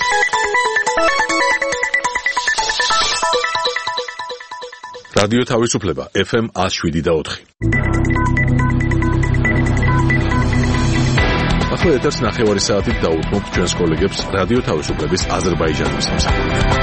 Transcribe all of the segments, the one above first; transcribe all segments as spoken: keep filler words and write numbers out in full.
რადიო თავისუფლება ეფ ემ one oh seven და four. ახლა ეთერს ნახევარი საათით დაუთმობთ ჩვენს კოლეგებს რადიო თავისუფლების აზერბაიჯანის მსახურს.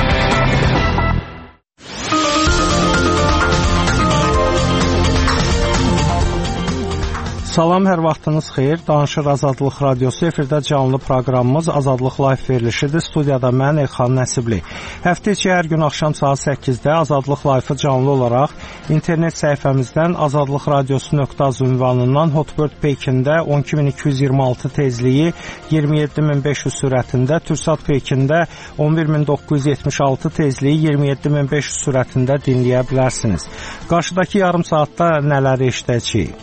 Salam, hər vaxtınız xeyir. Danışır Azadlıq Radiosu, efirdə canlı proqramımız Azadlıq Live verilişidir. Studiyada mən Elxan Nəsibli. Həftə içi hər gün axşam saat səkkizdə Azadlıq Live-ı canlı olaraq internet səhifəmizdən azadlıq radiosu nöqtə az ünvanından Hotbird Pekində on iki min iki yüz iyirmi altı tezliyi iyirmi yeddi min beş yüz sürətində, Türksat Pekində on bir min doqquz yüz yetmiş altı tezliyi iyirmi yeddi min beş yüz sürətində dinləyə bilərsiniz. Qarşıdakı yarım saatda nələri eşidəcəyik?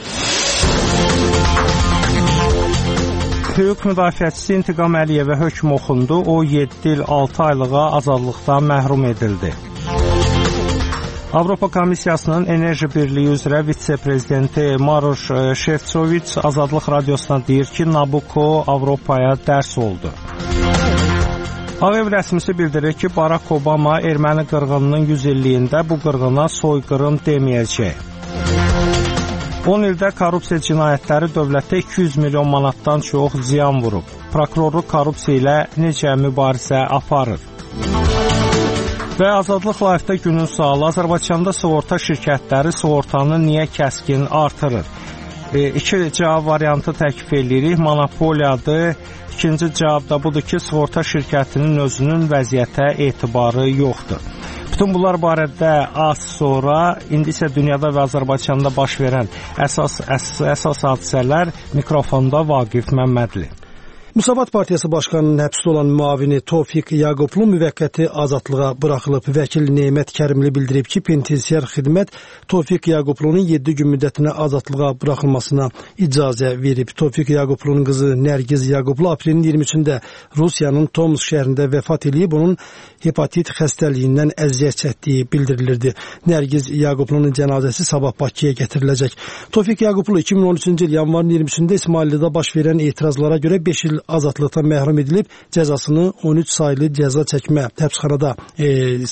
Hüquq müdafiəçisi İntiqam Əliyevə hökm oxundu. O yeddi il altı aylığa azadlıqdan məhrum edildi. Avropa Komissiyasının Enerji Birliyi üzrə vitse-prezidenti Maroš Šefčovič Azadlıq Radiosuna deyir ki, Nabucco Avropaya dərs oldu. Ağ Ev rəsmisi bildirir ki, Barack Obama erməni qırğınının yüz illiyində bu qırğına soyqırım deməyəcək. on ildə korrupsiya cinayətləri dövlətdə iki yüz milyon manatdan çox ziyan vurub. Prokurorluq korrupsiya ilə necə mübarizə aparır? Və Azadlıq Live-da günün sualı: Azərbaycanda sığorta şirkətləri sığortanı niyə kəskin artırır? E, iki cavab variantı təklif edirik. Monopoliyadır. İkinci cavab da budur ki, sığorta şirkətinin özünün vəziyyətə etibarı yoxdur. Bütün bunlar barədə az sonra, indi isə dünyada və Azərbaycanda baş verən əsas, əsas, əsas hadisələr. Mikrofonda Vaqif Məmmədli. Müsavat Partiyası Başkanının həbsdə olan müavini Tofiq Yaqublu müvəqqəti azadlığa buraxılıb. Vəkil Neymət Kərimli bildirib ki, penitensiar xidmət Tofiq Yaqublunun yeddi gün müddətinə azadlığa buraxılmasına icazə verib. Tofiq Yaqublunun qızı Nərgiz Yaqublu aprelin iyirmi üçündə Rusiyanın Tomsk şəhərində vəfat edib, onun hepatit xəstəliyindən əziyyət çəkdiyi bildirilirdi. Nərgiz Yaqublunun cənazəsi sabah Bakıya gətiriləcək. Tofiq Yaqublu iki min on üçüncü il yanvarın iyirmi üçündə İsmaillidə baş verən etirazlara görə beş il azadlıqdan məhrum edilib, cəzasını on üç saylı cəza çəkmə həbsxanada e,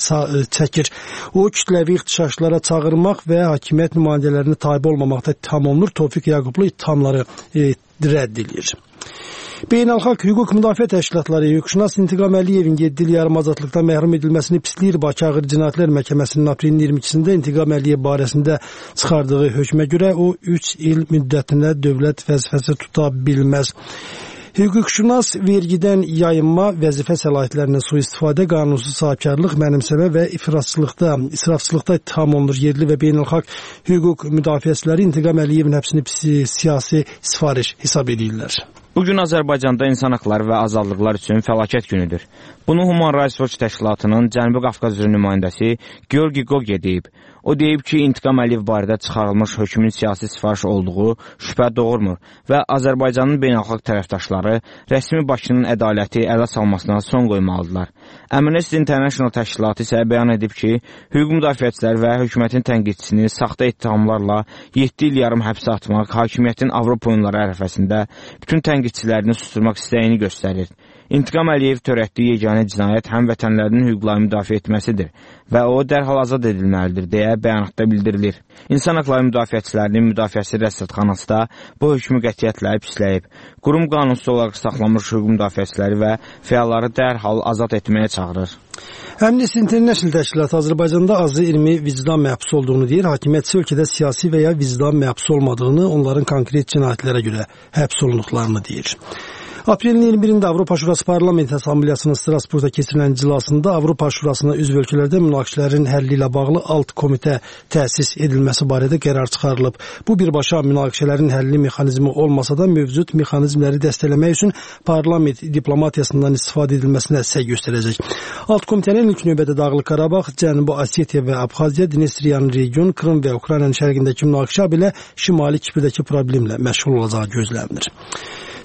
çəkir. O, kütləvi ixtişaşlara çağırmaq və hakimiyyət nümayəndələrini tabe olmamaqda ittiham olunur. Tofiq Yaqublu ittihamları e, rədd edir. Beynəlxalq Hüquq Müdafiə Təşkilatları hüquqşünas İntiqam Əliyevin yeddi il yarım azadlıqdan məhrum edilməsini pisləyir. Bakı Ağır Cinayətlər Məhkəməsinin aprelin iyirmi ikisində İntiqam Əliyev barəsində çıxardığı hökmə görə o üç il müddətinə dövlət vəzifəsi tuta bilməz. Hüquqşünas vergidən yayınma, vəzifə səlahiyyətlərindən sui-istifadə, qanunsuz sahibkarlıq, mənimsəmə və ifrasçılıqda, israfçılıqda ittiham olunur. Yerli və beynəlxalq hüquq müdafiəçiləri İntiqam Əliyevin həbsini siyasi sifariş hesab edirlər. Bugün Azərbaycanda insan haqları və azadlıqlar üçün fəlakət günüdür. Bunu Human Rights Watch təşkilatının Cənubi Qafqaz üzrə nümayəndəsi Georgi Goge deyib. O deyib ki, İntiqam Əliyev barədə çıxarılmış hökmün siyasi sifariş olduğu şübhə doğurmur və Azərbaycanın beynəlxalq tərəfdaşları rəsmi Bakının ədaləti ələ salmasına son qoymalıdırlar. Amnesty International təşkilatı isə bəyan edib ki, hüquq müdafiəçilər və hökumətin tənqidçisini saxta ittihamlarla yeddi il yarım həbsə atmaq hakimiyyətin Avropa oyunları ərəfəsində bütün tənqidçilərini susturmaq istəyini göstərir. İntiqam Əliyev törətdiyi yeganə cinayət həmvətənlərinin hüquqlarını müdafiə etməsidir və o dərhal azad edilməlidir deyə bəyanatda bildirilir. İnsan haqları müdafiəçilərinin müdafiəsi rəsədxanası da bu hökmü qətiyyətlə pisləyib. Qurum qanunsuz olaraq saxlanmış hüquq müdafiəçiləri və fəalları dərhal azad etməyə çağırır. Amnesty International təşkilatı Azərbaycanda azı iyirmi vicdan məhbus olduğunu deyir. Hakimiyyətçi ölkədə siyasi və ya vicdan məhbus olmadığını, onların konkret cinayətlərə görə həbs olunduqlarını deyir. Aprelin iyirmi birində Avropa Şurası Parlament Assambleyasının Strasburgda keçirilən iclasında Avropa Şurasına üzv ölkələrdə münaqişələrin həlli ilə bağlı alt komitə təsis edilməsi barədə qərar çıxarılıb. Bu birbaşa münaqişələrin həlli mexanizmi olmasa da mövcud mexanizmləri dəstəkləmək üçün parlament diplomatiyasından istifadə edilməsinə səy göstərəcək. Alt komitənin ilk növbədə Dağlıq Qarabağ, Cənubi Osetiya və Abxaziya, Dnestriyanın region, Krım və Ukraynanın şərqindəki münaqişə belə Şimali Kiprirdəki problemlə məşğul olacağı gözlənilir.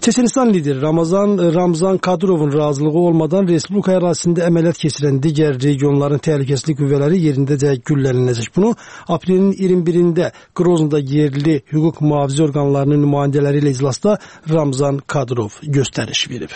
Çeçenistan lideri Ramazan Ramzan Kadyrovun razılığı olmadan Respublika ərazisində əməliyyat keçirən digər regionların təhlükəsizlik qüvvələri yerindəcə güllələnəcək. Bunu aprelin iyirmi birində Qroznda yerli hüquq mühafizə orqanlarının nümayəndələri ilə iclasda Ramzan Kadyrov göstəriş verib.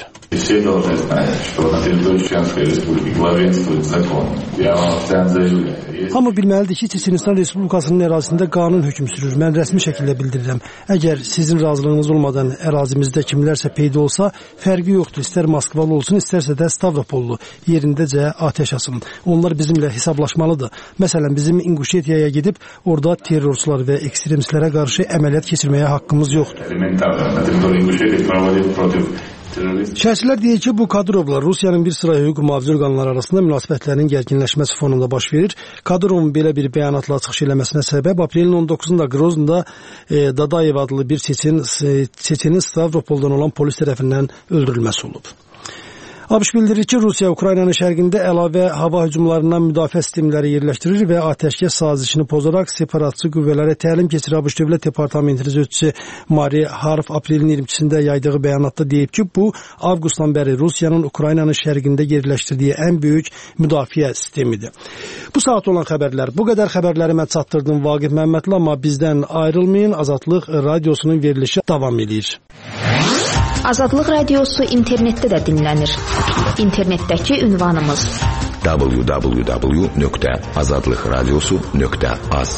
Hamı bilməlidir ki, Çeçenistan Respublikasının ərazisində qanun hökm sürür. Mən rəsmi şəkildə bildirirəm. Əgər sizin razılığınız olmadan ərazimizdə kimlərsə peyda olsa, fərqi yoxdur. İstər Moskvalı olsun, istərsə də Stavropollu yerindəcə atəş açsın. Onlar bizimlə hesablaşmalıdır. Məsələn, bizim İnguşetiyaya gedib orada terrorçular və ekstremistlərə qarşı əməliyyat keçirməyə haqqımız yoxdur. Şərhçilər deyir ki, bu Kadyrovla Rusiyanın bir sıra hüquq mühafizə orqanları arasında münasibətlərin gərginləşməsi fonunda baş verir. Kadyrovun belə bir bəyanatla çıxış eləməsinə səbəb aprelin on doqquzunda Qroznda e, Dadayev adlı bir Çeçen, Çeçenin Stavropoldan olan polis tərəfindən öldürülməsi olub. ABŞ bildirir ki, Rusiya Ukraynanın şərqində əlavə hava hücumlarından müdafiə sistemləri yerləşdirir və atəşkəs sazişini pozaraq separatçı qüvvələrə təlim keçir. ABŞ Dövlət Departamentinin sözçüsü Mari Harf aprelin iyirmi ikisində yaydığı bəyanatda deyib ki, bu avqustdan bəri Rusiyanın Ukraynanın şərqində yerləşdirdiyi ən böyük müdafiə sistemidir. Bu saat olan xəbərlər. Bu qədər xəbərləri mən çatdırdım Vaqif Məmmədli, amma bizdən ayrılmayın. Azadlıq radiosunun verilişi davam edir. Azadlıq radiosu internetdə də dinlənir. İnternetdəki ünvanımız w w w nöqtə azadlıq radiosu nöqtə az.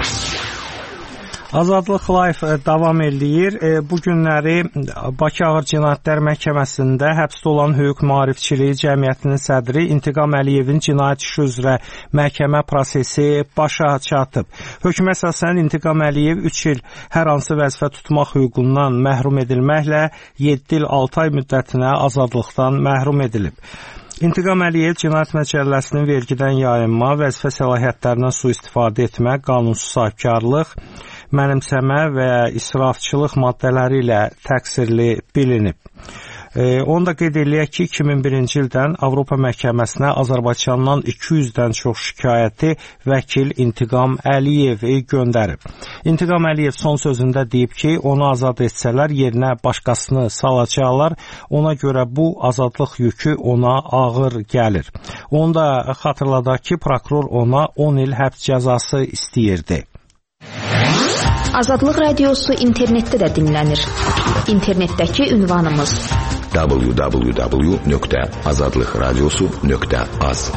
Azadlıq Live davam eləyir. Bu günləri Bakı Ağır Cinayətlər Məhkəməsində həbsdə olan Hüquq Maarifçiliyi Cəmiyyətinin sədri İntiqam Əliyevin cinayət işi üzrə məhkəmə prosesi başa çatıb. Hökmə əsasən İntiqam Əliyev üç il hər hansı vəzifə tutmaq hüququndan məhrum edilməklə yeddi il altı ay müddətinə azadlıqdan məhrum edilib. İntiqam Əliyev Cinayət Məcəlləsinin vergidən yayınma, vəzifə səlahiyyətlərindən sui-istifadə etmə, qanunsuz sahibkarlıq, mənimsəmə və israfçılıq maddələri ilə təqsirli bilinib. E, onu da qeyd eləyək ki, iki min birinci ildən Avropa Məhkəməsinə Azərbaycandan iki yüzdən çox şikayəti vəkil İntiqam Əliyev göndərib. İntiqam Əliyev son sözündə deyib ki, onu azad etsələr yerinə başqasını salacaqlar. Ona görə bu azadlıq yükü ona ağır gəlir. Onu da xatırladaq ki, prokuror ona on il həbs cəzası istəyirdi. Azadlıq radiosu internetdə də dinlənir. İnternetdəki ünvanımız w w w nöqtə azadlıq radiosu nöqtə az.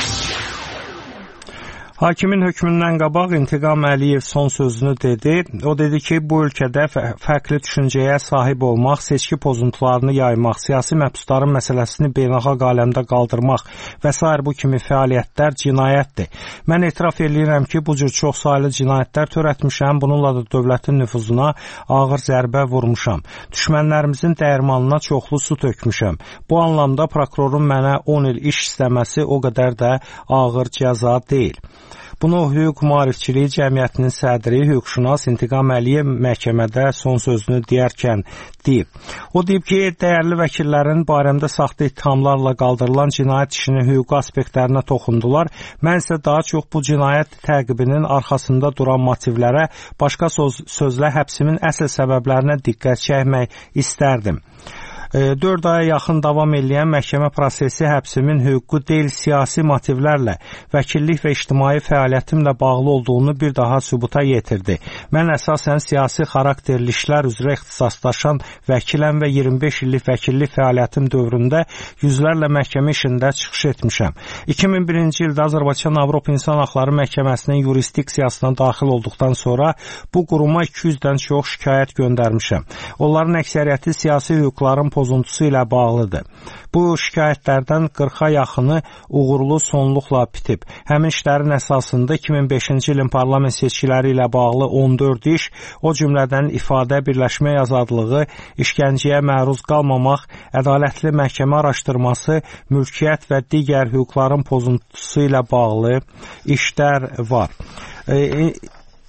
Hakimin hökmündən qabaq İntiqam Əliyev son sözünü dedi. O dedi ki, bu ölkədə fərqli düşüncəyə sahib olmaq, seçki pozuntularını yaymaq, siyasi məhbusların məsələsini beynəlxalq aləmdə qaldırmaq və sair bu kimi fəaliyyətlər cinayətdir. Mən etiraf edirəm ki, bu cür çox saylı cinayətlər törətmişəm, bununla da dövlətin nüfuzuna ağır zərbə vurmuşam. Düşmənlərimizin dəyirmanına çoxlu su tökmüşəm. Bu anlamda prokurorun mənə on il iş istəməsi o qədər də ağır cəza deyil. Bunu Hüquq Maarifçiliyi Cəmiyyətinin sədri, hüquqşünas İntiqam Əliyev məhkəmədə son sözünü deyərkən deyib. O deyib ki, dəyərli vəkillərin barəmdə saxta ittihamlarla qaldırılan cinayət işinin hüquqi aspektlərinə toxundular. Mən isə daha çox bu cinayət təqibinin arxasında duran motivlərə, başqa söz, sözlə həbsimin əsl səbəblərinə diqqət çəkmək istərdim. dörd aya yaxın davam edən məhkəmə prosesi həbsimin hüquqi deyil, siyasi motivlərlə, vəkillik və ictimai fəaliyyətimlə bağlı olduğunu bir daha sübuta yetirdi. Mən əsasən siyasi xarakterli işlər üzrə ixtisaslaşan vəkiləm və iyirmi beş illik vəkillik fəaliyyətim dövründə yüzlərlə məhkəmə işində çıxış etmişəm. iki min birinci ildə Azərbaycan Avropa İnsan Haqları Məhkəməsinin yurisdiksiyasına daxil olduqdan sonra bu quruma iki yüzdən çox şikayət göndərmişəm. Onların əksəriyyəti siyasi hüquqların pozuntusu ilə bağlıdır. Bu şikayətlərdən qırxa yaxını uğurlu sonluqla bitib. Həmin işlərin əsasında iki min beşinci ilin parlament seçkiləri ilə bağlı on dörd iş, o cümlədən ifadə, birləşmə azadlığı, işgəncəyə məruz qalmamaq, ədalətli məhkəmə araşdırması, mülkiyyət və digər hüquqların pozuntusu ilə bağlı işlər var. E,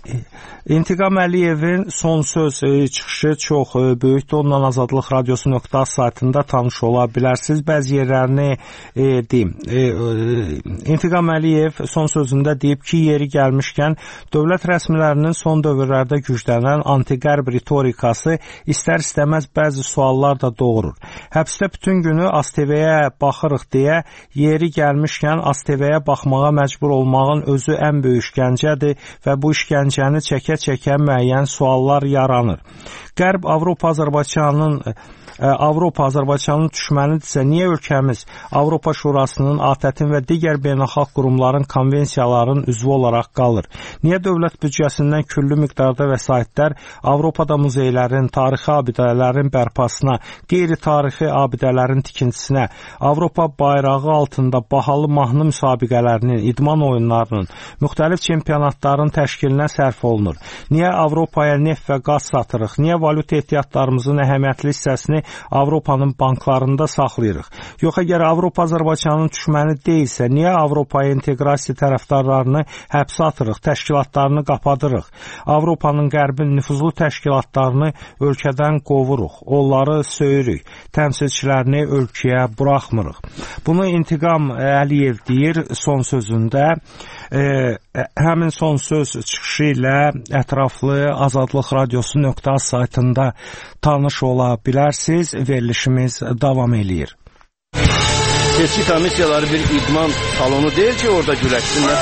İntiqam Əliyevin son söz çıxışı çox böyükdür. Onunla azadlıq radiosu nöqtə az saytında tanış ola bilərsiniz. Bəzi yerlərini e, deyim. E, e, İntiqam Əliyev son sözündə deyib ki, yeri gəlmişkən dövlət rəsmilərinin son dövrlərdə güclənən anti-qərb ritorikası istər-istəməz bəzi suallar da doğurur. Həbsdə bütün günü A S T V-yə baxırıq deyə yeri gəlmişkən A S T V-yə baxmağa məcbur olmağın özü ən böyük işgəncədir və bu işgəncəni çəkə-çəkə müəyyən suallar yaranır. Qərb Avropa Azərbaycanın Avropa Azərbaycanın düşmənidirsə, niyə ölkəmiz Avropa Şurasının, A T Ə-tin və digər beynəlxalq qurumların konvensiyaların üzvü olaraq qalır? Niyə dövlət büdcəsindən küllü miqdarda vəsaitlər Avropada muzeylərin, tarixi abidələrin bərpasına, qeyri-tarixi abidələrin tikintisinə, Avropa bayrağı altında bahalı mahnı müsabiqələrinin, idman oyunlarının, müxtəlif çempionatların təşkilinə sərf olunur? Niyə Avropaya neft və qaz satırıq? Niyə valyuta ehtiyatlarımızın əhəmiyyətli hissəsini Avropanın banklarında saxlayırıq? Yox, əgər Avropa Azərbaycanın düşməni deyilsə, niyə Avropaya inteqrasiya tərəfdarlarını həbsə atırıq, təşkilatlarını qapadırıq? Avropanın qərbin nüfuzlu təşkilatlarını ölkədən qovuruq, onları söyürük, təmsilçilərini ölkəyə buraxmırıq. Bunu İntiqam Əliyev deyir son sözündə. E, həmin son söz çıxışı ilə ətraflı azadlıq radiosu nöqtə az saytında tanış ola bilərsiniz. Verilişimiz davam eləyir. Seçki komissiyaları bir idman salonu deyil ki, orada güləşsinlər.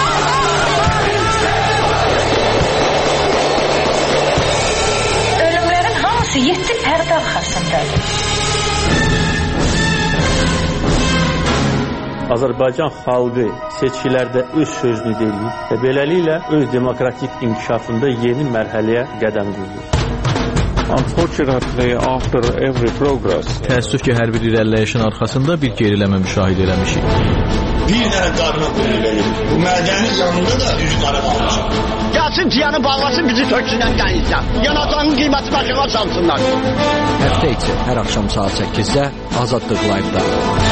Ölümlərin hamısı yeddi pərdə arxasındadır. Azərbaycan xalqı seçkilərdə öz sözünü deyir və beləliklə öz demokratik inkişafında yeni mərhələyə qədəm qoyur. Unfortunately, after every progress, təəssüf ki, hər bir irəliləyişin arxasında bir geriləmə müşahidə eləmişik. Bir dənə qarına qoyulur. Bu mədəni yanında da üç qara qalmışıq. Gəlsin tiyanı bağlasın, bizi töksünən dənizdən. Yanacağın qiyməti başına çalsınlar. Həftə içi hər axşam saat səkkizdə Azadlıq Live-da.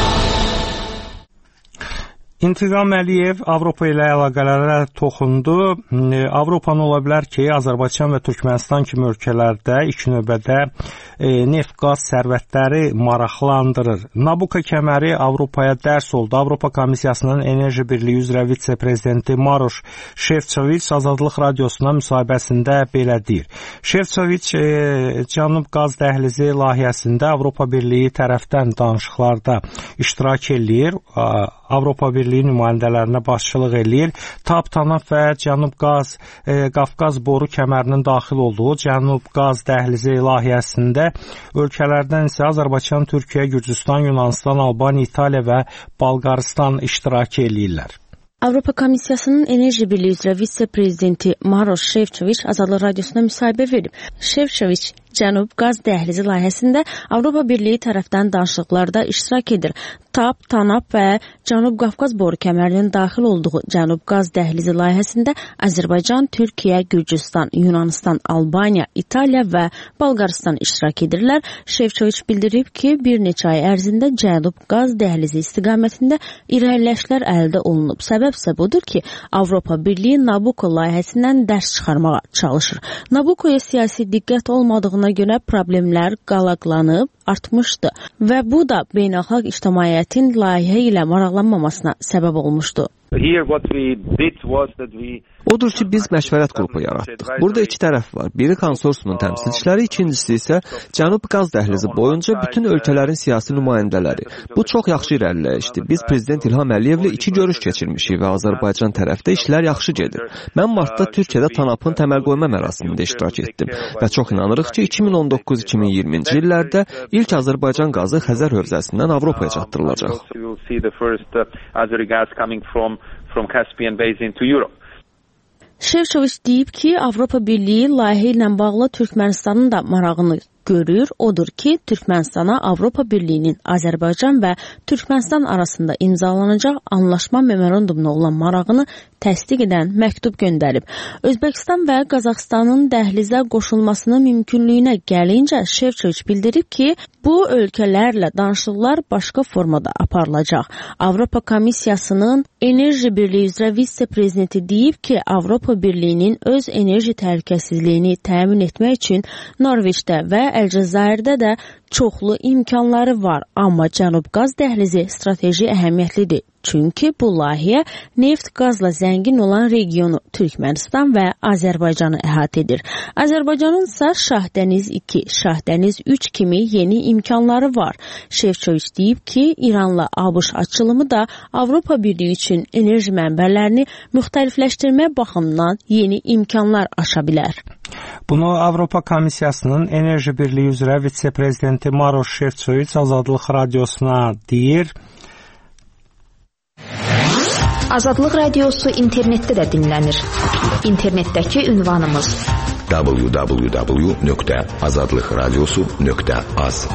İntiqam Əliyev Avropa ilə əlaqələrə toxundu. Avropanın ola bilər ki, Azərbaycan və Türkmənistan kimi ölkələrdə ilk növbədə e, neft, qaz sərvətləri maraqlandırır. Nabucco kəməri Avropaya dərs oldu. Avropa Komissiyasının Enerji Birliyi üzrə vitse-prezidenti Maroš Šefčovič Azadlıq radiosuna müsahibəsində belə deyir. Šefčovič e, Cənub qaz dəhlizi layihəsində Avropa Birliyi tərəfdən danışıqlarda iştirak eləyir. Avropa Birliyi nümayəndələrinə başçılıq eləyir. TAP, TANAP və Cənub Qaz, e, Qafqaz boru kəmərinin daxil olduğu Cənub Qaz dəhlizi layihəsində ölkələrdən isə Azərbaycan, Türkiyə, Gürcüstan, Yunanistan, Albaniya, İtaliya və Bolqarıstan iştirak eləyirlər. Avropa Komissiyasının Enerji Birliyi üzrə vitse-prezidenti Maroš Šefčovič Azadlıq radiosuna müsahibə verib. Šefčovič Cənub Qaz dəhlizi layihəsində Avropa Birliyi tərəfdən danışıqlarda iştirak edir. TAP, TANAP və Cənub Qafqaz boru kəmərinin daxil olduğu Cənub Qaz dəhlizi layihəsində Azərbaycan, Türkiyə, Gürcüstan, Yunanistan, Albaniya, İtaliya və Bolqarıstan iştirak edirlər. Şefçoviç bildirib ki, bir neçə ay ərzində Cənub Qaz dəhlizi istiqamətində irəliləyişlər əldə olunub. Səbəb isə budur ki, Avropa Birliyi Nabucco layihəsindən dərs çıxarmağa çalışır. Nabuccoya siyasi diqqət olmadığına görə problemlər qalaqlanıb, artmışdı və bu da beynəlxalq ictimaiyyətin layihə ilə maraqlanmamasına səbəb olmuşdu. Odur ki, biz məşvərət qrupu yaratdıq. Burada iki tərəf var. Biri konsorsiumun təmsilçiləri, ikincisi isə Cənub Qaz dəhlizi boyunca bütün ölkələrin siyasi nümayəndələri. Bu çox yaxşı irəliləyişdir. Biz Prezident İlham Əliyevlə iki görüş keçirmişik və Azərbaycan tərəfdə işlər yaxşı gedir. Mən martda Türkiyədə TANAP-ın təməl qoyma mərasimində iştirak etdim və çox inanırıq ki, iki min on doqquz iki min iyirminci illərdə ilk Azərbaycan qazı Xəzər hövzəsindən Avropaya çatdırılacaq. From Caspian Basin to Europe. Şefçoviç deyib ki, Avropa Birliyi layihə ilə bağlı Türkmənistanın da marağını görür. Odur ki, Türkmənistana Avropa Birliyinin Azərbaycan və Türkmənistan arasında imzalanacaq anlaşma memorandumuna olan marağını təsdiq edən məktub göndərib. Özbəkistan və Qazaxıstanın dəhlizə qoşulmasının mümkünlüyünə gəlincə Şefçoviç bildirib ki, Bu ölkələrlə danışıqlar başqa formada aparılacaq. Avropa Komissiyasının Enerji Birliyi üzrə vitse-prezidenti deyib ki, Avropa Birliyinin öz enerji təhlükəsizliyini təmin etmək üçün Norveçdə və Əlcəzairdə də çoxlu imkanları var, amma Cənub qaz dəhlizi strateji əhəmiyyətlidir. Çünki bu layihə neft qazla zəngin olan regionu Türkmənistan və Azərbaycanı əhatə edir. Azərbaycanın isə Şahdəniz iki, Şahdəniz üç kimi yeni imkanları var. Şevçoviç deyib ki, İranla ABŞ açılımı da Avropa Birliyi üçün enerji mənbələrini müxtəlifləşdirmə baxımından yeni imkanlar aşa bilər. Bunu Avropa Komissiyasının Enerji Birliyi üzrə vitse-prezidenti Maroš Šefčovič Azadlıq Radiosuna deyir. Azadlıq Radiosu internetdə də dinlənir. İnternetdəki ünvanımız w w w nöqtə azadlıq radiosu nöqtə az.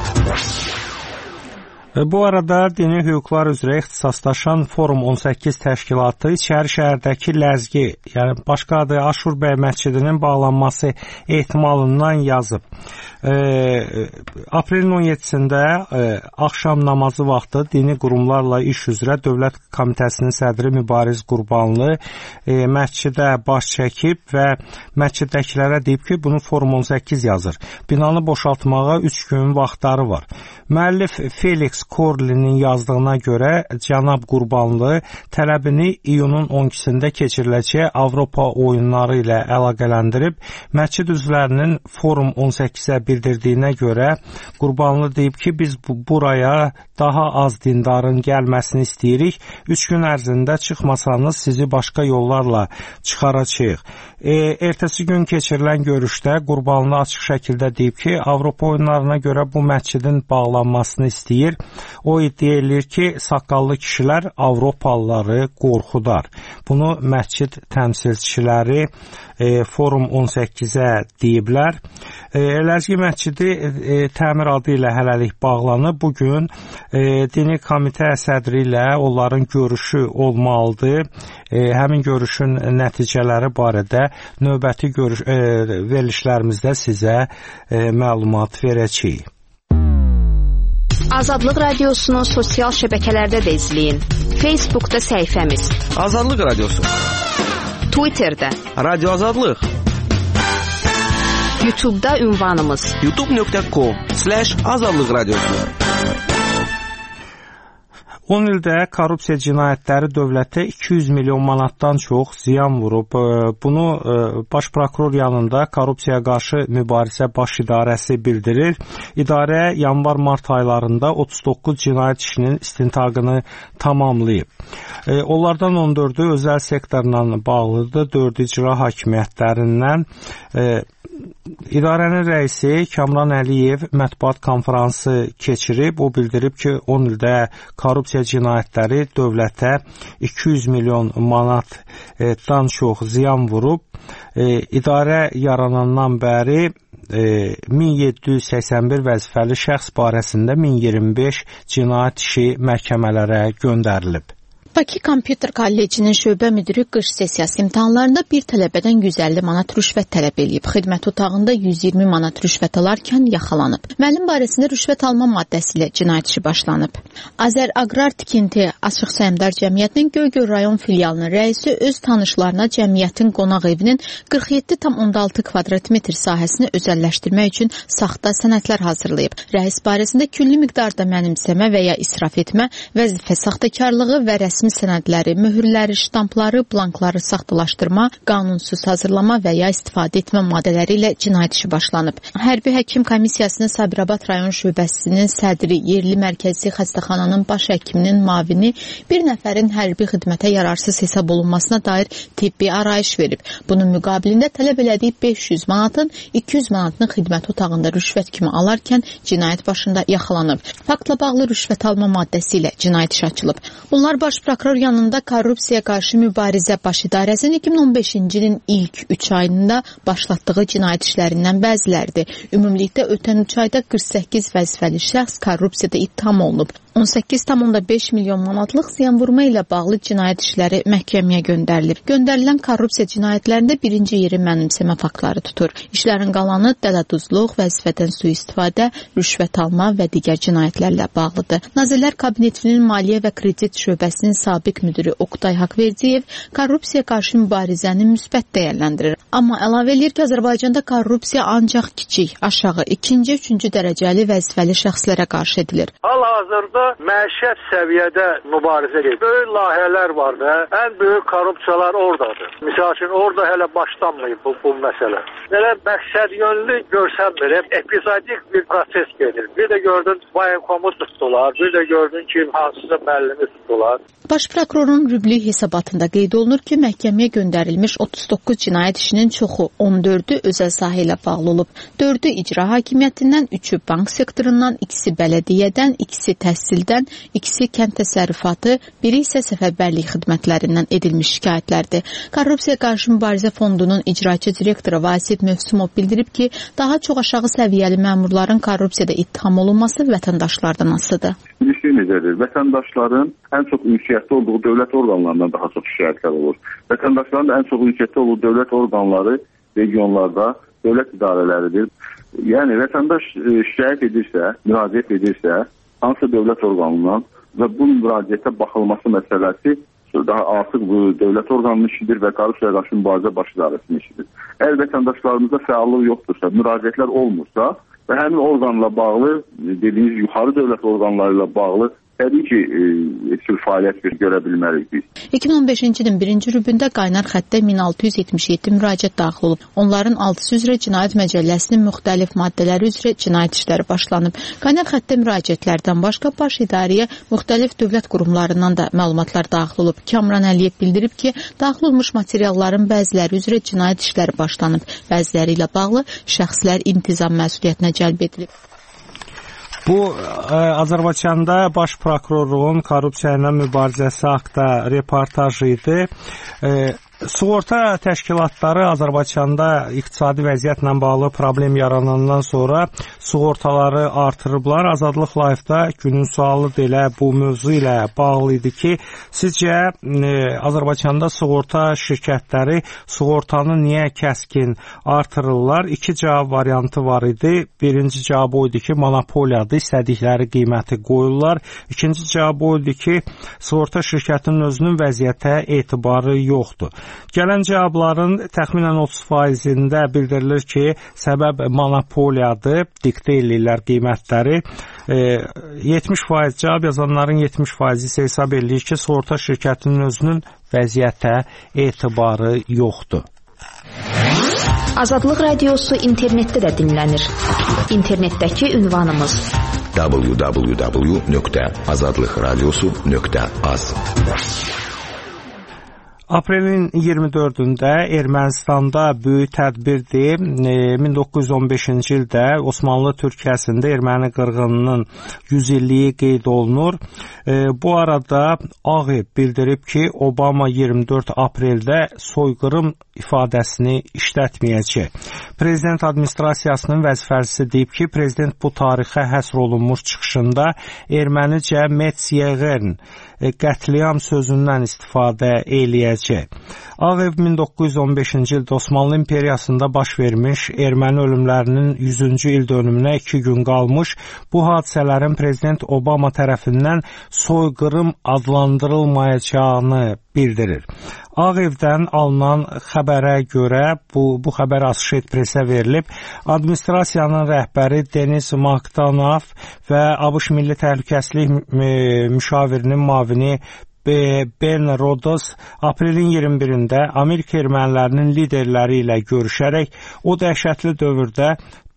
Bu arada Dini Hüquqlar üzrə ixtisaslaşan Forum on səkkiz təşkilatı İçəri şəhərdəki ləzgi, yəni başqa adı Aşur bəy məscidinin bağlanması ehtimalından yazıb. E, aprelin on yeddisində e, axşam namazı vaxtı dini qurumlarla iş üzrə Dövlət Komitəsinin sədri Mübariz Qurbanlı e, məscidə baş çəkib və məsciddəkilərə deyib ki, bunu Forum on səkkiz yazır. Binanı boşaltmağa üç gün vaxtları var. Müəllif Felix Korlinin yazdığına görə cənab Qurbanlı tələbini iyunun on ikisində keçiriləcək Avropa oyunları ilə əlaqələndirib, məscid üzvlərinin Forum on səkkizə bildirdiyinə görə Qurbanlı deyib ki, biz bu, buraya daha az dindarın gəlməsini istəyirik. Üç gün ərzində çıxmasanız sizi başqa yollarla çıxaracağıq. E, ertəsi gün keçirilən görüşdə Qurbanlı açıq şəkildə deyib ki, Avropa oyunlarına görə bu məscidin bağlanmasını istəyir. O iddia edir ki, saqqallı kişilər Avropalıları qorxudar. Bunu məscid təmsilçiləri e, Forum on səkkizə deyiblər. E, Ləzgi məscidi e, təmir adı ilə hələlik bağlanıb. Bugün e, dini komitə sədri ilə onların görüşü olmalıdır. E, həmin görüşün nəticələri barədə növbəti görüş, e, verilişlərimizdə sizə e, məlumat verəcəyik. Azadlıq Radiosunu sosial şəbəkələrdə də izləyin. Facebookda səhifəmiz Azadlıq Radiosu, Twitterdə Radio Azadlıq, YouTube'da ünvanımız youtube nöqtə com slash azadlıq radiosu. on ildə korrupsiya cinayətləri dövlətə iki yüz milyon manatdan çox ziyan vurub. Bunu Baş prokuror yanında Korrupsiyaya qarşı mübarizə baş idarəsi bildirir. İdarə yanvar-mart aylarında otuz doqquz cinayət işinin istintaqını tamamlayıb. Onlardan on dördü özəl sektorla bağlıdır, dördü icra hakimiyyətlərindən. İdarənin rəisi Kamran Əliyev mətbuat konfransı keçirib. O bildirib ki, on ildə korrupsiya cinayətləri dövlətə iki yüz milyon manatdan çox ziyan vurub. İdarə yaranandan bəri min yeddi yüz səksən bir vəzifəli şəxs barəsində min iyirmi beş cinayət işi məhkəmələrə göndərilib. Bakı Kompüter Kollecinin şöbə müdiri qış sessiyası imtahanlarında bir tələbədən yüz əlli manat rüşvət tələb edib. Xidmət otağında yüz iyirmi manat rüşvət alarkən yaxalanıb. Müəllim barəsində rüşvət alma maddəsi ilə cinayət işi başlanıb. Azər Aqrar Tikinti Açıq Səhmdar Cəmiyyətinin Göygöl rayon filialının rəisi öz tanışlarına cəmiyyətin qonaq evinin qırx yeddi tam on altı kvadrat metr sahəsini özəlləşdirmək üçün saxta sənədlər hazırlayıb. Rəis barəsində külli miqdarda mənimsəmə və ya israf etmə, vəzifə saxtakarlığı və rəsmi sənədləri, möhürləri, ştampları, blankları saxtalaşdırma, qanunsuz hazırlama və ya istifadə etmə maddələri ilə cinayət işi başlanıb. Hərbi Həkim Komissiyasının Sabirabad rayon şöbəsinin sədri, yerli mərkəzi xəstəxananın baş həkiminin mavini bir nəfərin hərbi xidmətə yararsız hesab olunmasına dair tibbi arayış verib. Bunun müqabilində tələb elədiyi beş yüz manatın iki yüz manatını xidmət otağında rüşvət kimi alarkən cinayət başında yaxalanıb. Faktla bağlı rüşvət alma maddəsi ilə cinayət işi açılıb. Bunlar baş prokuror yanında Korrupsiyaya qarşı mübarizə baş idarəsinin iki min on beşinci ilin ilk üç ayında başlatdığı cinayət işlərindən bəzilərdir. Ümumilikdə ötən üç ayda qırx səkkiz vəzifəli şəxs korrupsiyada ittiham olunub. on səkkiz tam beş milyon manatlıq ziyanvurma ilə bağlı cinayət işləri məhkəməyə göndərilib. Göndərilən korrupsiya cinayətlərində birinci yeri mənimsəmə faktları tutur. İşlərin qalanı dələduzluq, vəzifədən sui-istifadə, rüşvət alma və digər cinayətlərlə bağlıdır. Nazirlər Kabinetinin Maliyyə və Kredit şöbəsinin sabiq müdiri Oqtay Haqverdiyev korrupsiya qarşı mübarizəni müsbət dəyərləndirir. Amma əlavə edir ki, Azərbaycanda korrupsiya ancaq kiçik, aşağı, ikinci, üçüncü dərəcəli vəzifəli şəxslərə qarşı edilir. Hal-hazırda məişət səviyyədə mübarizə gedir. Böyük layihələr var da, ən böyük korrupsiyalar oradadır. Misal üçün, orada hələ başlanmayıb bu, bu məsələ. Belə məqsəd yönlü görsənmir, epizodik bir proses gedir. Bir də gördün, Vayenkomu tutdular, bir də gördün ki, hansısa müəllimi tutdular. Baş prokurorun rüblü hesabatında qeyd olunur ki, məhkəməyə göndərilmiş otuz doqquz cinayət işinin çoxu, on dördü özəl sahə ilə bağlı olub. dördü icra hakimiyyətindən, üçü bank sektorundan, ikisi bələdiyyədən, ikisi təhsildən, ikisi kənd təsərrüfatı, biri isə səfərbərlik xidmətlərindən edilmiş şikayətlərdir. Korrupsiya qarşı mübarizə fondunun icraçı direktoru Vasid Mövsümov bildirib ki, daha çox aşağı səviyyəli məmurların korrupsiyada ittiham olunması vətəndaşlardan asılıdır. Bir şey necədir? Vətəndaşların ən çox ünsiyyətdə olduğu dövlət orqanlarından daha çox şikayətlər olur. Vətəndaşların da ən çox ünsiyyətdə olduğu dövlət orqanları regionlarda dövlət idarələridir. Yəni, vətəndaş şikayət edirsə, müraciət edirsə, hansı dövlət orqanından və bu müraciətə baxılması məsələsi daha artıq bu dövlət orqanının işidir və korrupsiyaya qarşı mübarizə baş idarəsinin işidir. Əgər vətəndaşlarımızda fəallıq yoxdursa, müraciətlər olmursa və həmin orqanla bağlı, dediyiniz yuxarı dövlət orqanları ilə bağlı təbii ki, e, sürü fəaliyyət görə bilmərik biz. iki min on beşinci ilin birinci rübündə qaynar xəttə min altı yüz yetmiş yeddi müraciət daxil olub. Onların altısı üzrə Cinayət Məcəlləsinin müxtəlif maddələri üzrə cinayət işləri başlanıb. Qaynar xəttə müraciətlərdən başqa baş idarəyə müxtəlif dövlət qurumlarından da məlumatlar daxil olub. Kamran Əliyev bildirib ki, daxil olmuş materialların bəziləri üzrə cinayət işləri başlanıb. Bəziləri ilə bağlı şəxslər intizam məsuliyyətinə cəlb edilib. Bu, ə, Azərbaycanda baş prokurorluğun korrupsiya ilə mübarizəsi haqda reportaj idi. Ə, Sığorta təşkilatları Azərbaycanda iqtisadi vəziyyətlə bağlı problem yaranandan sonra sığortaları artırıblar. Azadlıq Live-da günün sualı da bu mövzu ilə bağlı idi ki, sizcə e, Azərbaycanda sığorta şirkətləri sığortanı niyə kəskin artırırlar? İki cavab variantı var idi. Birinci cavab o idi ki, monopoliyadır, istədikləri qiyməti qoyurlar. İkinci cavab o idi ki, sığorta şirkətinin özünün vəziyyətə etibarı yoxdur. Gələn cavabların təxminən otuz faizində bildirilir ki, səbəb monopoliyadır, diktə edirlər qiymətləri. E, yetmiş faiz cavab yazanların yetmiş faizi isə hesab edir ki, sığorta şirkətinin özünün vəziyyətə etibarı yoxdur. Azadlıq Radiosu internetdə də dinlənir. İnternetdəki ünvanımız w w w nöqtə azadlıq radiosu nöqtə az. Aprelin iyirmi dördündə Ermənistanda böyük tədbirdir. min doqquz yüz on beşinci ildə Osmanlı Türkiyəsində erməni qırğınının yüz illiyi qeyd olunur. Bu arada Ağ Ev bildirib ki, Obama iyirmi dörd apreldə soyqırım ifadəsini işlətməyəcək. Prezident administrasiyasının vəzifəçisi deyib ki, prezident bu tarixə həsr olunmuş çıxışında ermənicə Metz-Yevern qətliam sözündən istifadə eləyəcək. Ağ Ev min doqquz yüz on beşinci ildə Osmanlı İmperiyasında baş vermiş erməni ölümlərinin yüzüncü il dönümünə iki gün qalmış bu hadisələrin prezident Obama tərəfindən soyqırım adlandırılmayacağını bildirir. Ağ Evdən alınan xəbərə görə, bu, bu xəbər Associated Press-ə verilib, administrasiyanın rəhbəri Denis Makdanov və ABŞ Milli Təhlükəsizlik müşavirinin mavini Ben Rhodes aprelin iyirmi birində Amerika ermənilərinin liderləri ilə görüşərək o dəhşətli dövrdə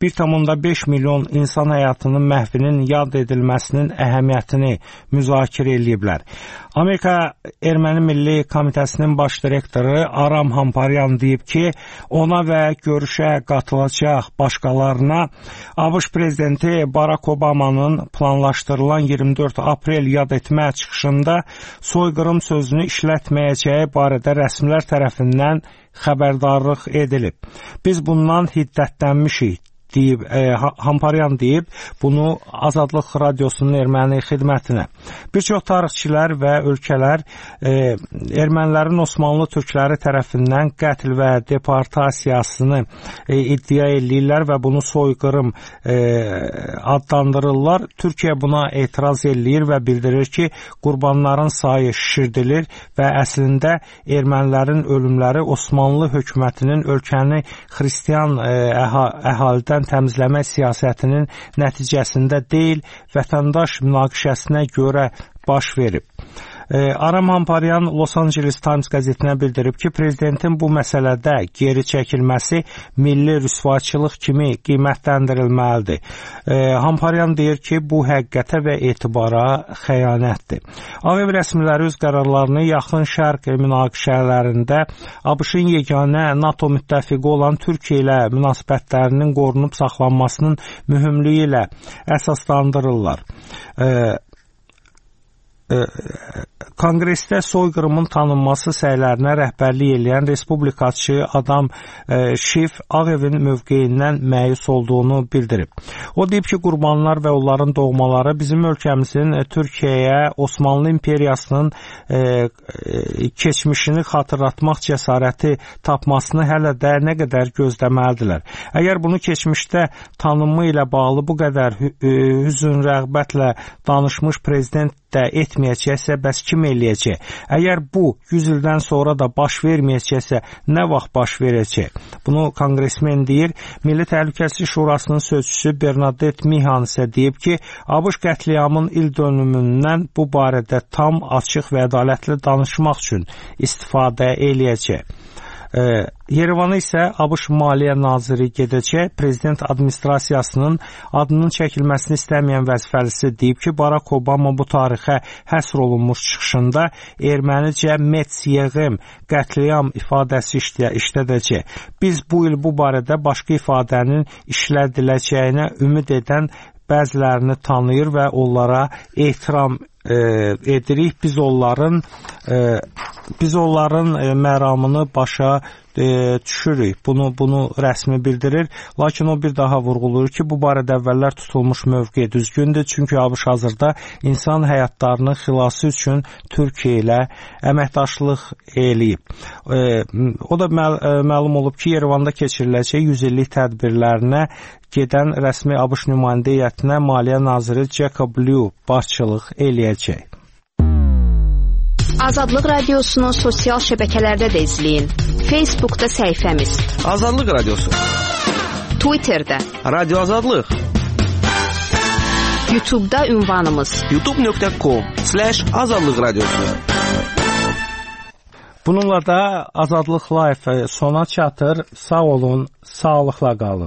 bir tam beş milyon insan həyatının məhvinin yad edilməsinin əhəmiyyətini müzakirə ediblər. Amerika Erməni Milli Komitəsinin baş direktoru Aram Hamparyan deyib ki, ona və görüşə qatılacaq başqalarına ABŞ prezidenti Barack Obamanın planlaşdırılan iyirmi dörd aprel yad etmə çıxışında soyqırım sözünü işlətməyəcəyi barədə rəsmilər tərəfindən xəbərdarlıq edilib. Biz bundan hiddətlənmişik deyib, e, Hamparyan deyib bunu Azadlıq Radiosunun erməni xidmətinə. Bir çox tarixçilər və ölkələr e, ermənilərin Osmanlı türkləri tərəfindən qətl və deportasiyasını e, iddia edirlər və bunu soyqırım e, adlandırırlar. Türkiyə buna etiraz edir və bildirir ki, qurbanların sayı şişirdilir və əslində ermənilərin ölümləri Osmanlı hökumətinin ölkəni xristian e, əha əhalidən təmizləmə siyasətinin nəticəsində deyil, vətəndaş münaqişəsinə görə baş verib. Aram Hamparyan Los Angeles Times qəzetinə bildirib ki, prezidentin bu məsələdə geri çəkilməsi milli rüsvaçılıq kimi qiymətləndirilməlidir. Hamparyan deyir ki, bu həqiqətə və etibara xəyanətdir. Ağ Ev rəsmiləri öz qərarlarını yaxın şərq münaqişələrində ABŞ-ın yeganə NATO müttəfiqi olan Türkiyə ilə münasibətlərinin qorunub saxlanmasının mühümlüyü ilə əsaslandırırlar. Konqresdə soyqırımın tanınması səylərinə rəhbərlik edən respublikaçı Adam Schiff Ağ Evin mövqeyindən məyus olduğunu bildirib. O deyib ki, qurbanlar və onların doğmaları bizim ölkəmizin Türkiyəyə Osmanlı imperiyasının keçmişini xatırlatmaq cəsarəti tapmasını hələ də nə qədər gözləməlidirlər. Əgər bunu keçmişdə tanınma ilə bağlı bu qədər hüzün rəğbətlə danışmış prezident də etməyəcəksə, bəs kim eləyəcək? Əgər bu yüz ildən sonra da baş verməyəcəksə, nə vaxt baş verəcək? Bunu konqresmen deyir. Milli Təhlükəsizlik Şurasının sözçüsü Bernadette Mihan isə deyib ki, ABŞ qətliamın il dönümündən bu barədə tam, açıq və ədalətli danışmaq üçün istifadə eləyəcək. Yerevana isə ABŞ Maliyyə Naziri gedəcək. Prezident administrasiyasının adının çəkilməsini istəməyən vəzifəlisi deyib ki, Barack Obama bu tarixə həsr olunmuş çıxışında ermənicə Metz-Yeğim qətliam ifadəsi işlədəcək. Biz bu il bu barədə başqa ifadənin işlədiləcəyinə ümid edən bəzilərini tanıyır və onlara ehtiram e, edirik. Biz onların e, biz onların e, məramını başa e, düşürük. Bunu bunu rəsmi bildirir. Lakin o bir daha vurğulayır ki, bu barədə əvvəllər tutulmuş mövqe düzgündür. Çünki ABŞ hazırda insan həyatlarının xilası üçün Türkiyə ilə əməkdaşlıq eləyib. E, o da məl e, məlum olub ki, Yerevanda keçiriləcək yüz illik tədbirlərinə gedən rəsmi ABŞ nümayəndə heyətinə Maliyyə naziri Jacob Lew başçılıq eləyəcək. Azadlıq Radiosunu sosial şəbəkələrdə də izləyin. Facebookda səhifəmiz Azadlıq Radiosu, Twitterdə Radio Azadlıq, YouTube'da ünvanımız youtube nöqtə com slash azadlıq radiosu. Bununla da Azadlıq Live sona çatır. Sağ olun, sağlıqla qalın.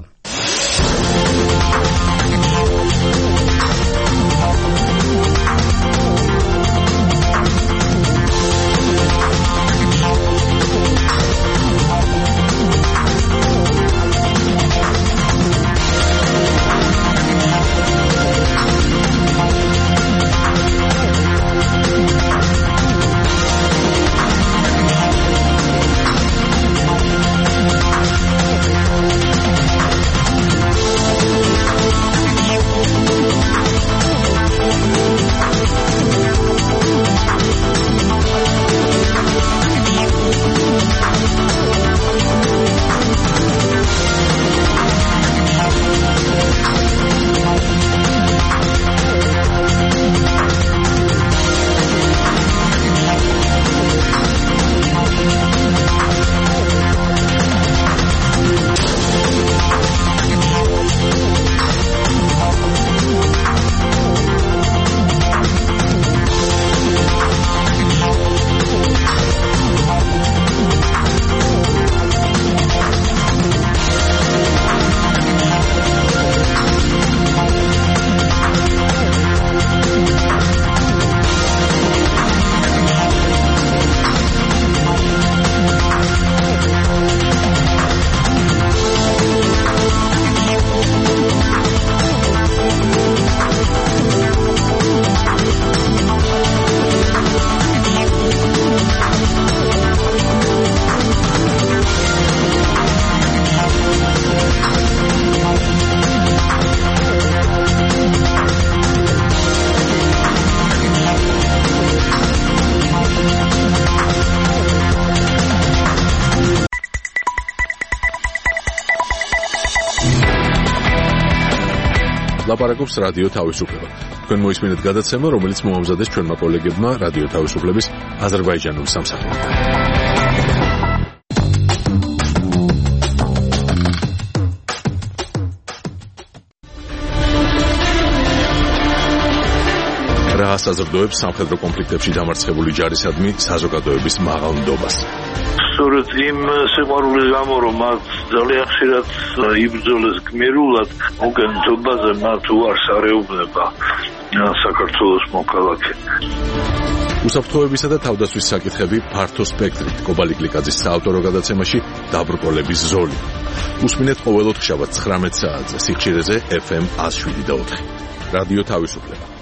ლაპარაკობს რადიო თავისუფლება. თქვენ მოისმინეთ გადაცემა, რომელიც მოამზადეს ჩვენმა კოლეგებმა რადიო თავისუფლების აზერბაიჯანული სამსახურიდან. რა საზრდოებს სამხედრო კონფლიქტებში დამარცხებული ჯარისადმი საზოგადოების მაღალ ნდობას. სწორედ იმ სიყვარულის გამო, რომ მათ ძალიან ხშირად იბრძოლეს გმირულად, მოგენთობაზე მათ უარს არეუბნება საქართველოს მოქალაქე. უსაფრთხოებისა და თავდაცვის საკითხები ფართო სპექტრით. კობალი გლიკაძის საავტორო გადაცემაში დაბრკოლების ზოლი. უსმინეთ ყოველ ოთხშაბათს ცხრამეტ საათზე სიხშირეზე ეფ ემ ათს შვიდი და ოთხი. რადიო თავისუფლება.